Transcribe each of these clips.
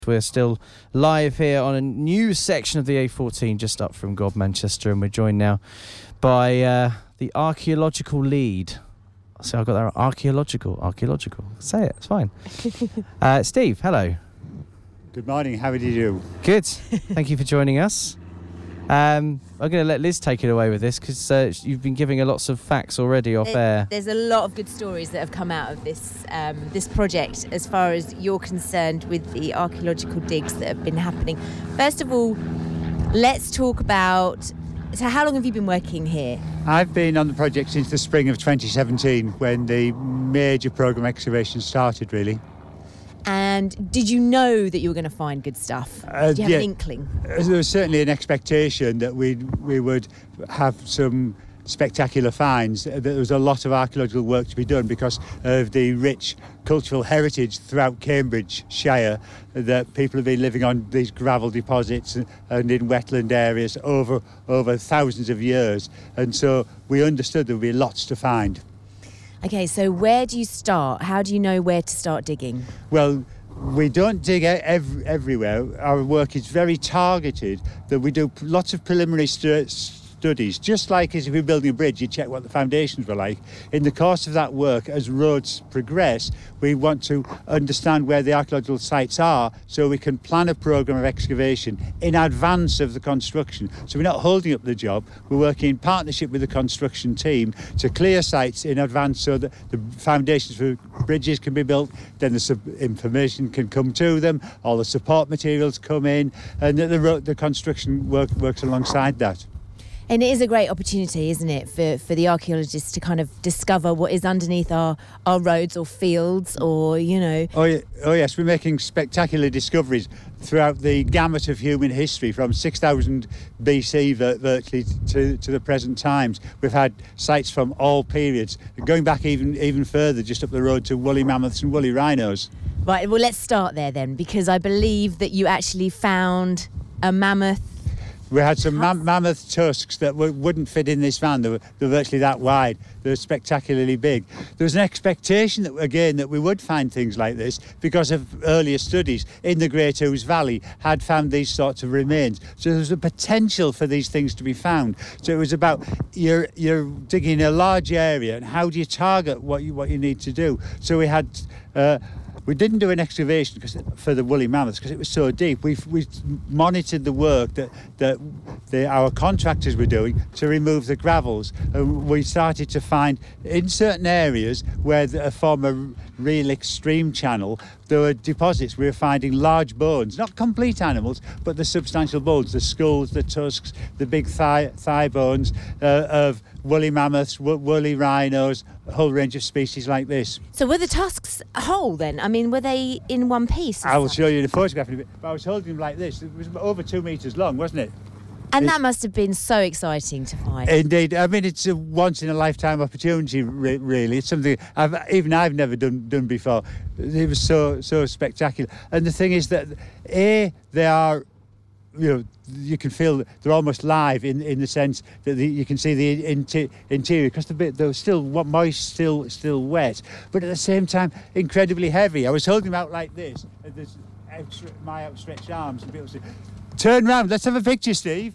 We're still live here on a new section of the A14 just up from God Manchester, and we're joined now by the archaeological lead. So I got that archaeological. Say it, it's fine. Steve, hello. Good morning, how do you do? Good, thank you for joining us. I'm going to let Liz take it away with this because you've been giving her lots of facts already off air. There's a lot of good stories that have come out of this this project as far as you're concerned with the archaeological digs that have been happening. First of all, let's talk about, so how long have you been working here? I've been on the project since the spring of 2017 when the major programme excavation started, really. And did you know that you were going to find good stuff? Did you have an inkling? There was certainly an expectation that we would have some spectacular finds. There was a lot of archaeological work to be done because of the rich cultural heritage throughout Cambridgeshire, that people have been living on these gravel deposits and in wetland areas over thousands of years. And so we understood there would be lots to find. Okay, so where do you start? How do you know where to start digging? Well, we don't dig everywhere. Our work is very targeted, that we do lots of preliminary studies. Just like as if you're building a bridge, you check what the foundations were like. In the course of that work, as roads progress, we want to understand where the archaeological sites are so we can plan a programme of excavation in advance of the construction. So we're not holding up the job, we're working in partnership with the construction team to clear sites in advance so that the foundations for bridges can be built, then the information can come to them, all the support materials come in, and the construction works alongside that. And it is a great opportunity, isn't it, for the archaeologists to kind of discover what is underneath our roads or fields or, you know... Oh yes, we're making spectacular discoveries throughout the gamut of human history from 6000 BC virtually to the present times. We've had sites from all periods, going back even further, just up the road to woolly mammoths and woolly rhinos. Right, well, let's start there then, because I believe that you actually found a mammoth. We had some mammoth tusks that wouldn't fit in this van. They were virtually that wide. They were spectacularly big. There was an expectation that we would find things like this because of earlier studies in the Great Ouse Valley had found these sorts of remains. So there was a potential for these things to be found. So it was about you're digging a large area and how do you target what you need to do. So we had. We didn't do an excavation for the woolly mammoths because it was so deep. We monitored the work that our contractors were doing to remove the gravels. And we started to find in certain areas where a former real extreme channel, there were deposits. We were finding large bones, not complete animals, but the substantial bones, the skulls, the tusks, the big thigh bones of woolly mammoths, woolly rhinos, a whole range of species like this. So were the tusks whole then? I mean, were they in one piece? I will show you the photograph in a bit. But I was holding them like this. It was over 2 meters long, wasn't it? And that must have been so exciting to find. Indeed. I mean, it's a once-in-a-lifetime opportunity, really. It's something I've never done before. It was so spectacular. And the thing is that, they are... you can feel they're almost live in the sense that you can see the interior because they're still moist, still wet, but at the same time incredibly heavy. I was holding them out like this, my outstretched arms, and people said, "Turn round, let's have a picture, Steve."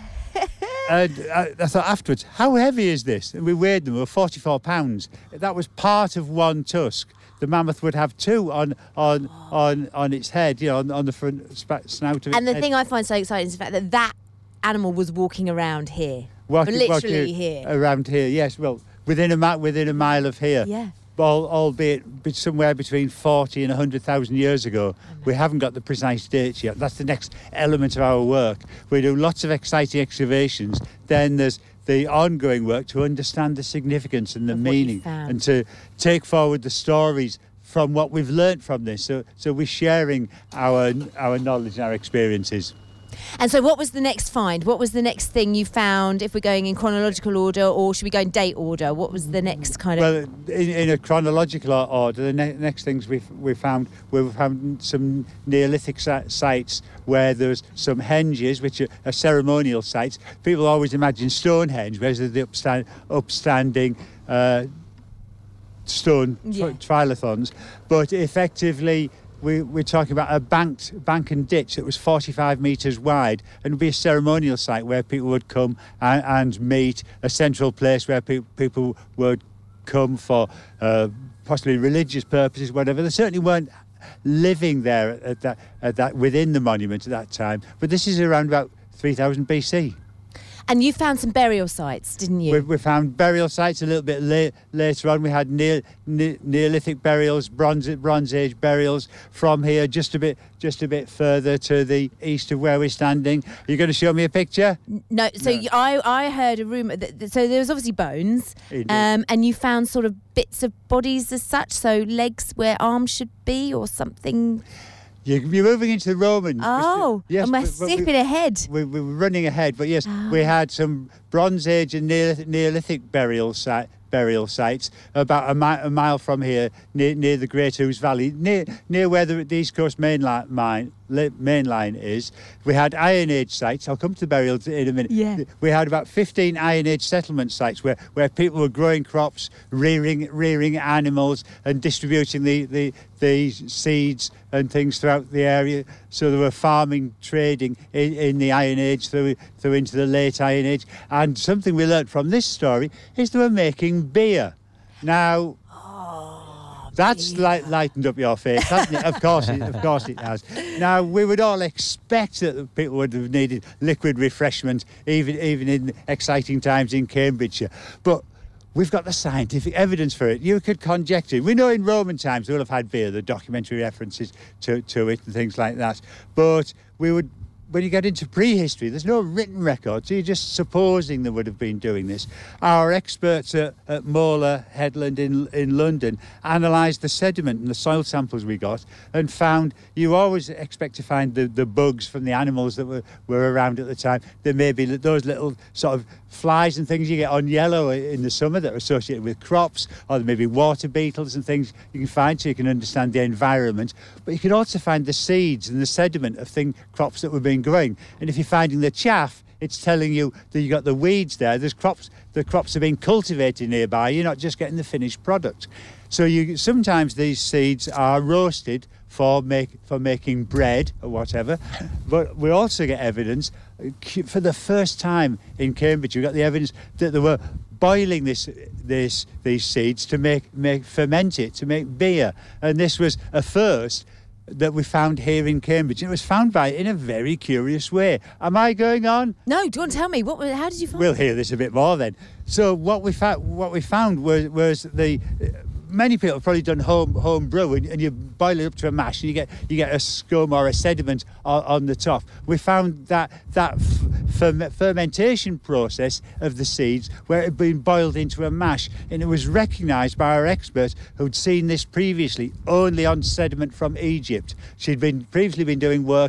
And I thought afterwards, how heavy is this? And we weighed them, they were 44 pounds. That was part of one tusk. The mammoth would have two on its head, on the front snout of its And the head. thing I find so exciting is the fact that animal was walking around here. Literally here. Around here, yes. Well, within a mile of here. Yeah. Albeit somewhere between 40 and 100,000 years ago. We haven't got the precise dates yet. That's the next element of our work. We do lots of exciting excavations. Then there's the ongoing work to understand the significance and the meaning and to take forward the stories from what we've learnt from this. So we're sharing our knowledge and our experiences. And so what was the next find? What was the next thing you found, if we're going in chronological order, or should we go in date order? What was the next kind of... Well, in a chronological order, the next things we found some Neolithic sites where there's some henges, which are ceremonial sites. People always imagine Stonehenge, whereas the upstanding stone trilithons. But effectively, we're talking about a bank and ditch that was 45 metres wide, and would be a ceremonial site where people would come and meet, a central place where people would come for possibly religious purposes, whatever. They certainly weren't living there at that within the monument at that time. But this is around about 3000 BC. And you found some burial sites, didn't you? We found burial sites a little bit later on. We had Neolithic burials, Bronze Age burials from here, just a bit further to the east of where we're standing. Are you going to show me a picture? No. So No. I heard a rumour so there was obviously bones, and you found sort of bits of bodies as such. So legs where arms should be, or something. You're moving into the Roman. Oh, yes, and we're skipping ahead. We're running ahead, but yes, we had some Bronze Age and Neolithic burial sites about a mile from here, near the Great Ouse Valley, near where the East Coast main line is. We had Iron Age sites. I'll come to the burials in a minute. Yeah. We had about 15 Iron Age settlement sites where people were growing crops, rearing animals, and distributing the seeds and things throughout the area. So they were farming, trading in the Iron Age through into the late Iron Age. And something we learnt from this story is they were making beer. Now, that's lightened up your face, hasn't it? Of course it has. Now, we would all expect that people would have needed liquid refreshment, even in exciting times in Cambridgeshire. But we've got the scientific evidence for it. You could conjecture. We know in Roman times they would have had beer, the documentary references to it and things like that. But when you get into prehistory, there's no written record, so you're just supposing they would have been doing this. Our experts at Mola Headland in London analysed the sediment and the soil samples we got and found you always expect to find the bugs from the animals that were around at the time. There may be those little sort of flies and things you get on yellow in the summer that are associated with crops, or there may be water beetles and things you can find so you can understand the environment. But you can also find the seeds and the sediment of crops that were being growing. And if you're finding the chaff, it's telling you that you got the weeds there. The crops are being cultivated nearby. You're not just getting the finished product. So sometimes these seeds are roasted for making bread or whatever. But we also get evidence for the first time in Cambridge. We got the evidence that they were boiling these seeds to ferment it to make beer, and this was a first that we found here in Cambridge. It was found in a very curious way. Am I going on? No, do you want to tell me? How did you find it? We'll hear this a bit more then. So what we found was many people have probably done home brew, and you boil it up to a mash, and you get a scum or a sediment on the top. We found that fermentation process of the seeds where it had been boiled into a mash, and it was recognised by our expert who'd seen this previously only on sediment from Egypt. She'd previously been doing work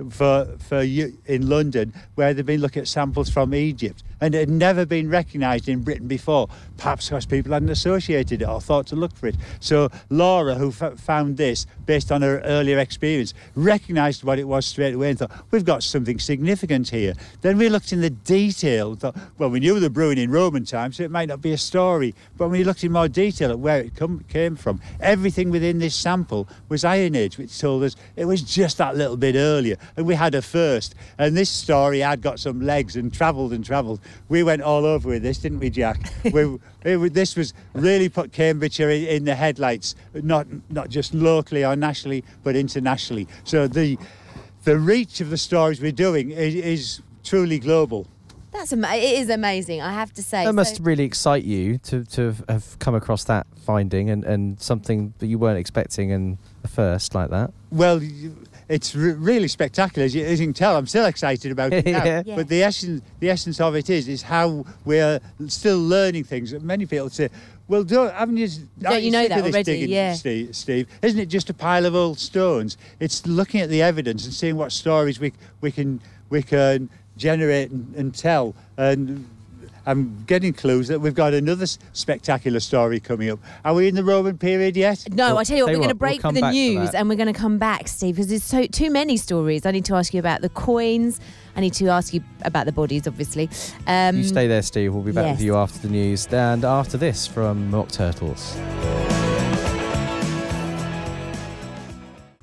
in London where they'd been looking at samples from Egypt, and it had never been recognised in Britain before, perhaps because people hadn't associated it or thought to look for it. So Laura, who found this based on her earlier experience, recognised what it was straight away and thought, we've got something significant here. Then we looked in the detail, thought, well, we knew the brewing in Roman times, so it might not be a story, but when we looked in more detail at where it came from, everything within this sample was Iron Age, which told us it was just that little bit earlier. And we had a first, and this story had got some legs and travelled. We went all over with this, didn't we, Jack? This was really put Cambridgeshire in the headlights, not just locally or nationally, but internationally. So the reach of the stories we're doing is truly global. It is amazing, I have to say. That must really excite you to have come across that finding and something that you weren't expecting in the first like that. Well, it's really spectacular. As you can tell, I'm still excited about it now. Yeah. Yeah. But the essence of it is how we're still learning things. Many people say, well, haven't you know that already? Digging, yeah. Steve, isn't it just a pile of old stones? It's looking at the evidence and seeing what stories we can generate and tell. And I'm getting clues that we've got another spectacular story coming up. Are we in the Roman period yet? No, I tell you what, we're going to break for we'll the come back to news, that. and we're going to come back, Steve, because there's too many stories. I need to ask you about the coins. I need to ask you about the bodies, obviously. You stay there, Steve. We'll be back yes. with you after the news and after this from Mock Turtles.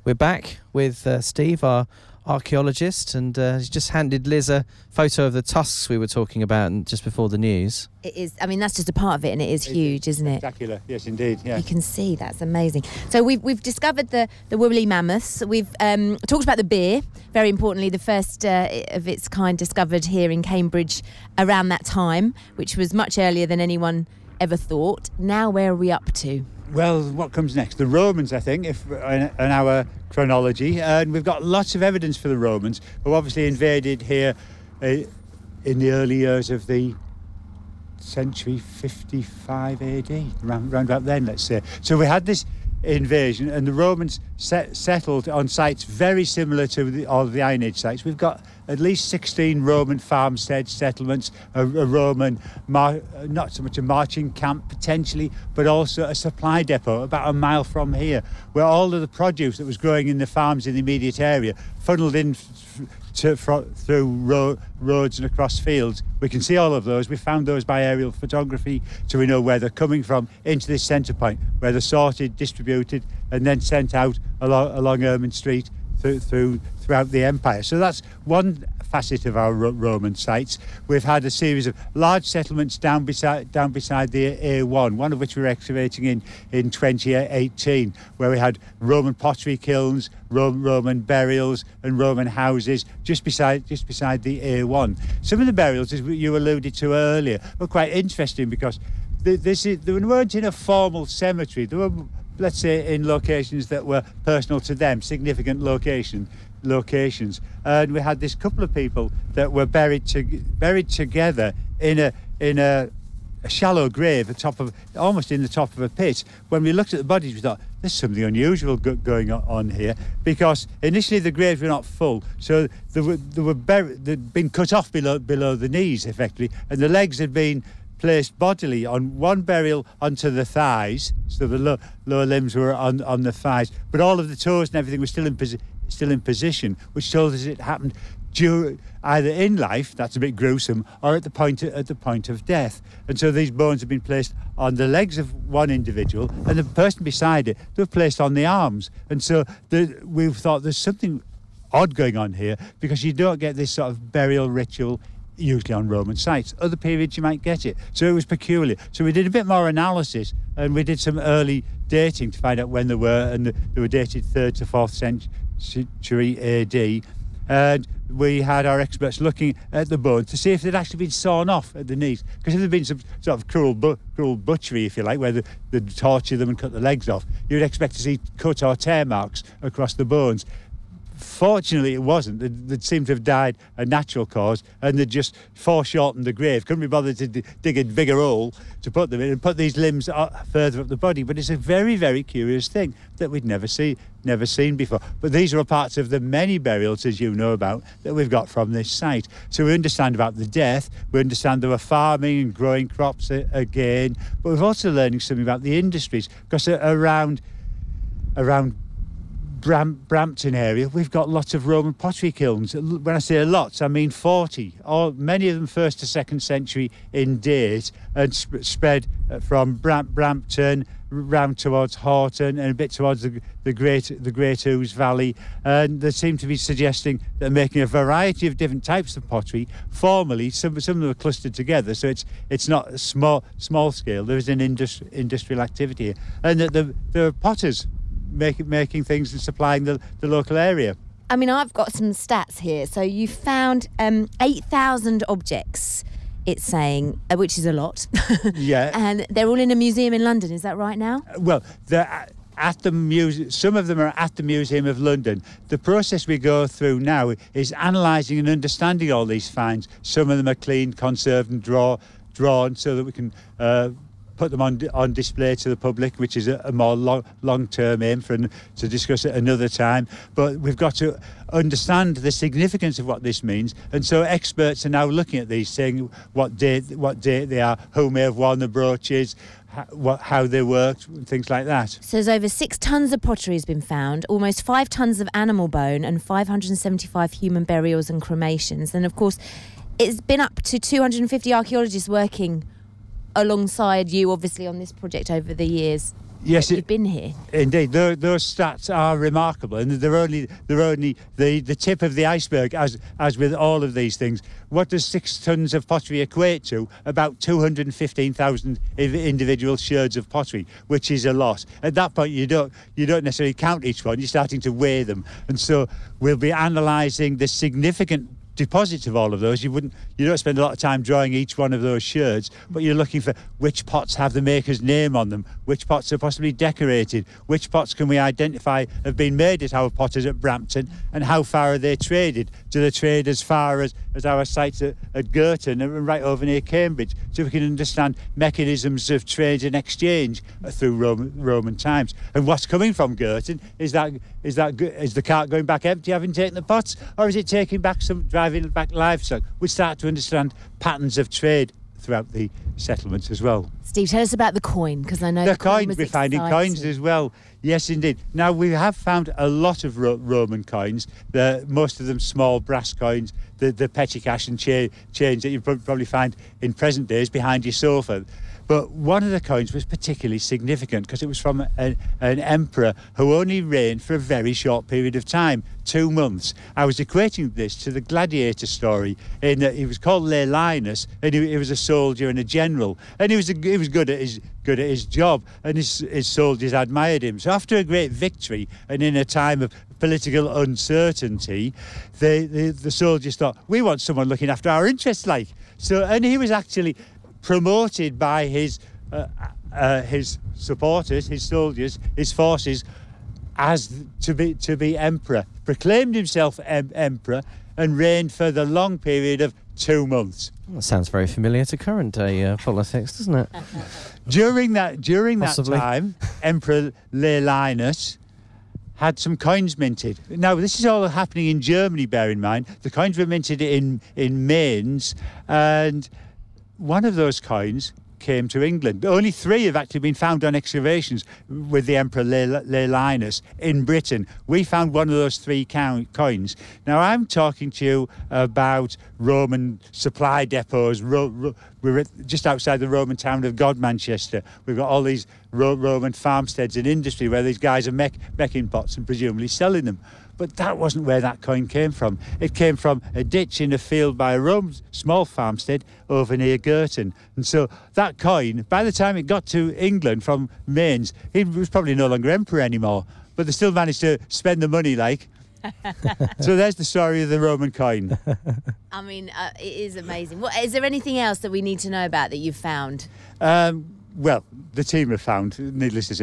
We're back with Steve, our archaeologist, and he's just handed Liz a photo of the tusks we were talking about just before the news. It is, I mean, that's just a part of it, and it is huge, isn't it? Spectacular, yes, indeed. Yeah. You can see, that's amazing. So we've discovered the woolly mammoths. We've talked about the beer, very importantly, the first of its kind discovered here in Cambridge around that time, which was much earlier than anyone ever thought. Now, where are we up to? Well, what comes next? The Romans, I think, if in our chronology, and we've got lots of evidence for the Romans, who obviously invaded here in the early years of the century 55 AD, round about then, let's say. So we had this invasion, and the Romans settled on sites very similar to all of the Iron Age sites. We've got at least 16 Roman farmstead settlements, a Roman, not so much a marching camp potentially, but also a supply depot about a mile from here, where all of the produce that was growing in the farms in the immediate area funneled in through roads and across fields. We can see all of those. We found those by aerial photography, so we know where they're coming from into this centre point, where they're sorted, distributed, and then sent out along Ermine Street throughout the empire. So that's one facet of our Roman sites. We've had a series of large settlements down beside the A1, one of which we're excavating in 2018, where we had Roman pottery kilns, Roman burials and Roman houses just beside the A1. Some of the burials, as you alluded to earlier, were quite interesting because they weren't in a formal cemetery. They were, let's say, in locations that were personal to them, significant locations. And we had this couple of people that were buried together in a shallow grave almost in the top of a pit. When we looked at the bodies, we thought there's something unusual going on here, because initially the graves were not full, so they'd been cut off below the knees effectively, and the legs had been placed bodily on one burial onto the thighs, so the lower limbs were on the thighs, but all of the toes and everything was still in position, which told us it happened either in life, that's a bit gruesome, or at the point of death. And so these bones have been placed on the legs of one individual, and the person beside it, they were placed on the arms. And so we've thought there's something odd going on here, because you don't get this sort of burial ritual usually on Roman sites. Other periods you might get it. So it was peculiar. So we did a bit more analysis, and we did some early dating to find out when they were, and they were dated 3rd to 4th century AD. And we had our experts looking at the bones to see if they'd actually been sawn off at the knees. Because if there'd been some sort of cruel butchery, if you like, where they'd torture them and cut the legs off, you'd expect to see cut or tear marks across the bones. Fortunately, it wasn't. They'd seemed to have died a natural cause, and they'd just foreshortened the grave. Couldn't be bothered to dig a bigger hole to put them in and put these limbs further up the body. But it's a very, very curious thing that we'd never seen before. But these are all parts of the many burials, as you know about, that we've got from this site. So we understand about the death. We understand they were farming and growing crops again. But we're also learning something about the industries, because around Brampton area, we've got lots of Roman pottery kilns. When I say lots, I mean 40. Many of them 1st to 2nd century in date, and spread from Brampton round towards Horton and a bit towards the Great Ouse Valley. And they seem to be suggesting that they're making a variety of different types of pottery. Formally, some of them are clustered together, so it's not small scale. There is an industrial activity here, and that there are potters making things and supplying the local area. I mean, I've got some stats here. So you found 8,000 objects, it's saying, which is a lot. Yeah. And they're all in a museum in London, is that right now? Well, they're at the museum. Some of them are at the Museum of London. The process we go through now is analysing and understanding all these finds. Some of them are cleaned, conserved and drawn so that we can put them on display to the public, which is a more long-term aim to discuss it another time. But we've got to understand the significance of what this means, and so experts are now looking at these, saying what date they are, who may have worn the brooches, how they worked, things like that. So there's over 6 tonnes of pottery has been found, almost 5 tonnes of animal bone, and 575 human burials and cremations. And of course, it's been up to 250 archaeologists working alongside you, obviously, on this project over the years. Yes, that you've been here. Indeed, those stats are remarkable, and they're only the tip of the iceberg. As with all of these things, what does 6 tons of pottery equate to? About 215,000 individual sherds of pottery, which is a lot. At that point, you don't necessarily count each one. You're starting to weigh them, and so we'll be analysing the significant deposits of all of those. You don't spend a lot of time drawing each one of those sherds, but you're looking for which pots have the maker's name on them, which pots are possibly decorated, which pots can we identify have been made at our potters at Brampton, and how far are they traded? Do they trade as far as our sites at Girton and right over near Cambridge, so we can understand mechanisms of trade and exchange through Roman times? And what's coming from Girton? Is the cart going back empty, having taken the pots, or is it taking back driving back livestock? We start to understand patterns of trade throughout the settlements as well. Steve, tell us about the coin, because I know the coins. We're finding coins as well. Yes, indeed. Now, we have found a lot of Roman coins, most of them small brass coins, the petty cash and change that you probably find in present days behind your sofa. But one of the coins was particularly significant because it was from an emperor who only reigned for a very short period of time, 2 months. I was equating this to the gladiator story in that he was called Laelinus, and he was a soldier and a general, and he was good at his job, and his soldiers admired him. So after a great victory and in a time of political uncertainty, the soldiers thought, we want someone looking after our interests, and he was actually promoted by his supporters, his soldiers, his forces, as to be emperor. Proclaimed himself emperor and reigned for the long period of 2 months. That sounds very familiar to current day politics, doesn't it? During that Possibly. time, Emperor Laelinus had some coins minted. Now, this is all happening in Germany, bear in mind. The coins were minted in Mainz, and one of those coins came to England. Only 3 have actually been found on excavations with the Emperor Laelinus in Britain. We found one of those 3 coins. Now, I'm talking to you about Roman supply depots. We're just outside the Roman town of Godmanchester. We've got all these Roman farmsteads and industry where these guys are making pots and presumably selling them. But that wasn't where that coin came from. It came from a ditch in a field by a Roman small farmstead over near Girton. And so that coin, by the time it got to England from Mainz, he was probably no longer emperor anymore. But they still managed to spend the money So there's the story of the Roman coin. I mean, it is amazing. Is there anything else that we need to know about that you've found? Well, the team have found, needless to say.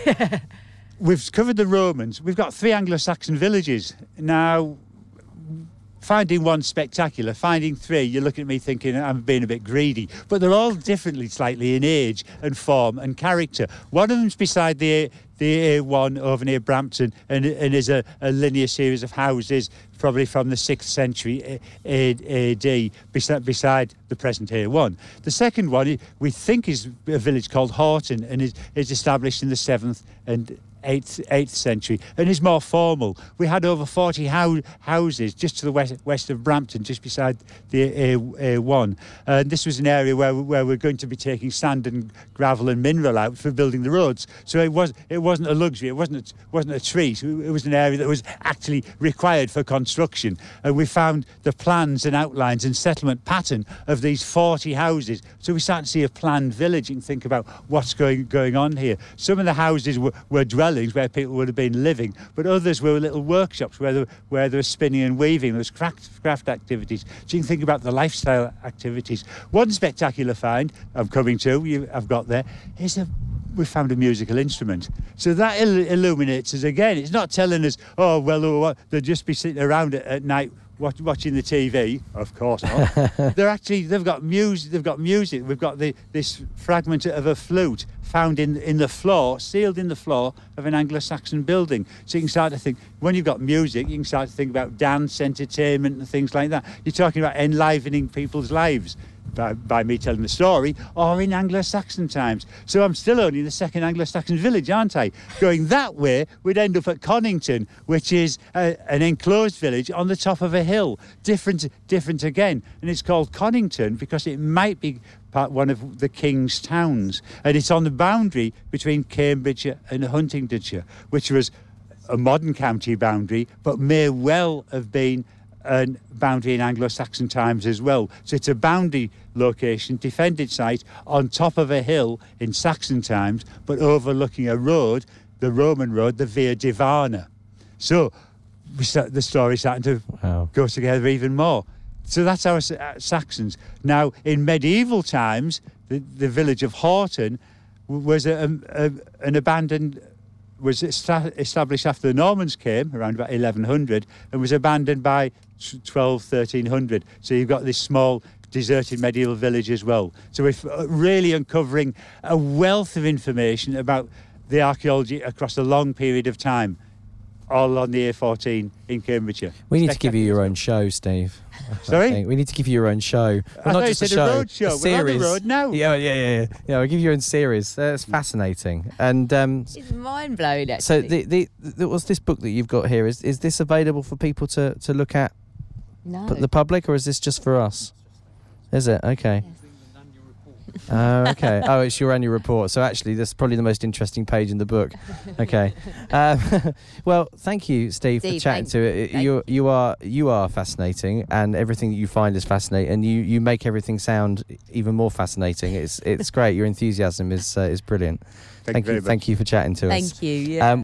We've covered the Romans. We've got 3 Anglo-Saxon villages. Now, finding one spectacular, finding 3, you're looking at me thinking I'm being a bit greedy. But they're all differently slightly in age and form and character. One of them's beside the A1 over near Brampton and is a linear series of houses probably from the 6th century AD beside the present A1. The second one we think is a village called Horton and is established in the 7th and 8th century and is more formal. We had over 40 houses just to the west of Brampton, just beside the A1. And this was an area where we're going to be taking sand and gravel and mineral out for building the roads. So it wasn't a luxury. It wasn't a treat. It was an area that was actually required for construction. And we found the plans and outlines and settlement pattern of these 40 houses. So we start to see a planned village and think about what's going on here. Some of the houses were dwellings where people would have been living, but others were little workshops where there was spinning and weaving, there was craft activities. So you can think about the lifestyle activities. One spectacular find I'm coming to, I've got there, is we found a musical instrument. So that illuminates us again. It's not telling us, they'll just be sitting around at night watching the TV. Of course not. They've got music. We've got this fragment of a flute found in the floor, sealed in the floor of an Anglo-Saxon building. So you can start to think, when you've got music, you can start to think about dance, entertainment and things like that. You're talking about enlivening people's lives. by me telling the story, or in Anglo-Saxon times. So I'm still only in the second Anglo-Saxon village, aren't I? Going that way, we'd end up at Conington, which is an enclosed village on the top of a hill. Different again. And it's called Conington because it might be one of the king's towns. And it's on the boundary between Cambridgeshire and Huntingdonshire, which was a modern county boundary, but may well have been a boundary in Anglo-Saxon times as well. So it's a boundary location, defended site, on top of a hill in Saxon times, but overlooking a road, the Roman road, the Via Divana. So the story's starting to go together even more. So that's our Saxons. Now, in medieval times, the village of Horton was an abandoned, was established after the Normans came, around about 1100, and was abandoned by 1300. So you've got this small deserted medieval village as well. So we're really uncovering a wealth of information about the archaeology across a long period of time, all on the A14 in Cambridgeshire. We need to give you your own show, Steve. Sorry? We need to give you your own show. Well, not just a show, road show. A series. We're on the road now. Yeah. We'll give you your own series. That's fascinating. And it's mind blowing. Actually. So what's this book that you've got here? Is this available for people to look at? No. The public, or is this just for us? Is it? Okay. Yes. Okay. Oh, it's your annual report. So actually, that's probably the most interesting page in the book. Okay. Well, thank you, Steve, for chatting to it. You are fascinating, and everything that you find is fascinating, and you make everything sound even more fascinating. It's great. Your enthusiasm is brilliant. Thank you. Thank you for chatting to us. Thank you. Yeah.